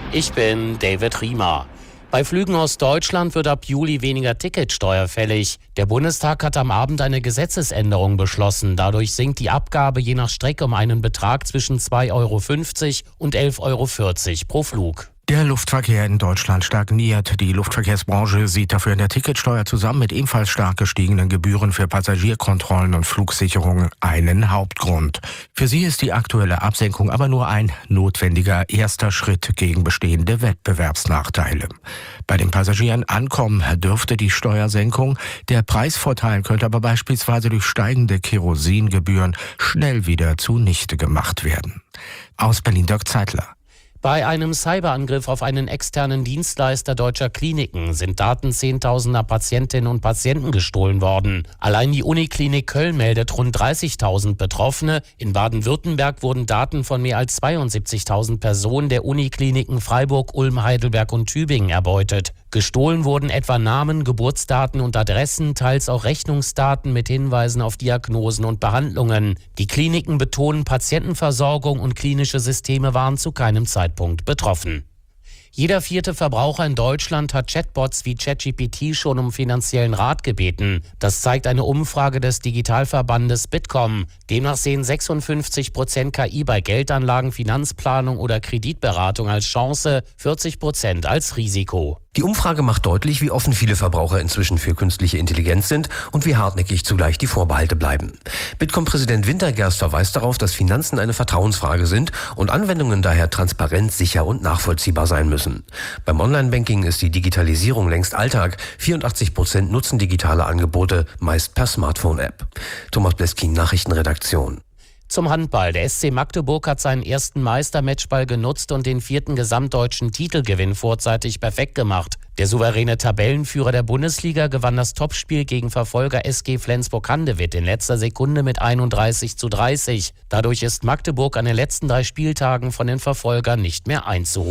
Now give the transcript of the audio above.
Ich bin David Riemer. Bei Flügen aus Deutschland wird ab Juli weniger Ticketsteuer fällig. Der Bundestag hat am Abend eine Gesetzesänderung beschlossen. Dadurch sinkt die Abgabe je nach Strecke um einen Betrag zwischen 2,50 € und 11,40 € pro Flug. Der Luftverkehr in Deutschland stagniert. Die Luftverkehrsbranche sieht dafür in der Ticketsteuer zusammen mit ebenfalls stark gestiegenen Gebühren für Passagierkontrollen und Flugsicherung einen Hauptgrund. Für sie ist die aktuelle Absenkung aber nur ein notwendiger erster Schritt gegen bestehende Wettbewerbsnachteile. Bei den Passagieren ankommen dürfte die Steuersenkung. Der Preisvorteil könnte aber beispielsweise durch steigende Kerosingebühren schnell wieder zunichte gemacht werden. Aus Berlin Dirk Zeitler. Bei einem Cyberangriff auf einen externen Dienstleister deutscher Kliniken sind Daten zehntausender Patientinnen und Patienten gestohlen worden. Allein die Uniklinik Köln meldet rund 30.000 Betroffene. In Baden-Württemberg wurden Daten von mehr als 72.000 Personen der Unikliniken Freiburg, Ulm, Heidelberg und Tübingen erbeutet. Gestohlen wurden etwa Namen, Geburtsdaten und Adressen, teils auch Rechnungsdaten mit Hinweisen auf Diagnosen und Behandlungen. Die Kliniken betonen, Patientenversorgung und klinische Systeme waren zu keinem Zeitpunkt betroffen. Jeder vierte Verbraucher in Deutschland hat Chatbots wie ChatGPT schon um finanziellen Rat gebeten. Das zeigt eine Umfrage des Digitalverbandes Bitkom. Demnach sehen 56% KI bei Geldanlagen, Finanzplanung oder Kreditberatung als Chance, 40% als Risiko. Die Umfrage macht deutlich, wie offen viele Verbraucher inzwischen für künstliche Intelligenz sind und wie hartnäckig zugleich die Vorbehalte bleiben. Bitkom-Präsident Wintergerst verweist darauf, dass Finanzen eine Vertrauensfrage sind und Anwendungen daher transparent, sicher und nachvollziehbar sein müssen. Beim Online-Banking ist die Digitalisierung längst Alltag. 84% nutzen digitale Angebote, meist per Smartphone-App. Thomas Bleskin, Nachrichtenredaktion. Zum Handball. Der SC Magdeburg hat seinen ersten Meistermatchball genutzt und den 4. gesamtdeutschen Titelgewinn vorzeitig perfekt gemacht. Der souveräne Tabellenführer der Bundesliga gewann das Topspiel gegen Verfolger SG Flensburg-Handewitt in letzter Sekunde mit 31:30. Dadurch ist Magdeburg an den letzten 3 Spieltagen von den Verfolgern nicht mehr einzuholen.